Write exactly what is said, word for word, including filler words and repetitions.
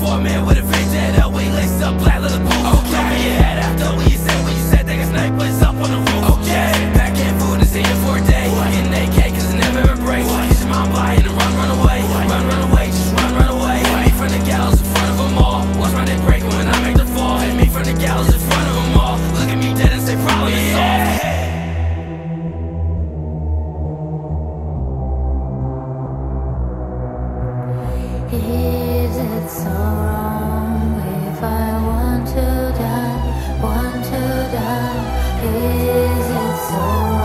for a man with a fake dead up, we laced up black leather boots. Okay, tell me your head after what you said, what you said, think a sniper's up on the roof. Okay, back in food is here for a day, getting A K cause it never ever breaks. Get your mind by and run, run away, run, run away, just run, run away. Hit me from the gallows in front of them all, watch my neck break when I make the fall. Hit me from the gallows in front of them all, look at me dead and say problem is solved. Is it so wrong if I want to die, want to die? Is it so wrong?